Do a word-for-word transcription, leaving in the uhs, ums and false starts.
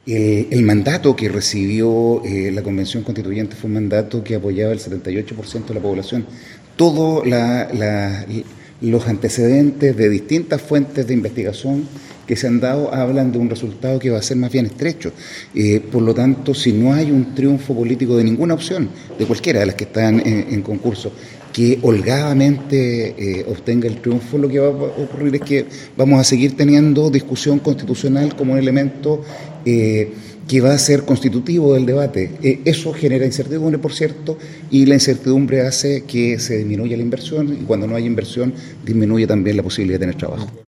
El, el mandato que recibió eh, la Convención Constituyente fue un mandato que apoyaba el setenta y ocho por ciento de la población. Todos la, la, los antecedentes de distintas fuentes de investigación que se han dado hablan de un resultado que va a ser más bien estrecho. Eh, por lo tanto, si no hay un triunfo político de ninguna opción, de cualquiera de las que están en, en concurso, que holgadamente eh, obtenga el triunfo, lo que va a ocurrir es que vamos a seguir teniendo discusión constitucional como un elemento eh, que va a ser constitutivo del debate. Eh, eso genera incertidumbre, por cierto, y la incertidumbre hace que se disminuya la inversión, y cuando no hay inversión disminuye también la posibilidad de tener trabajo.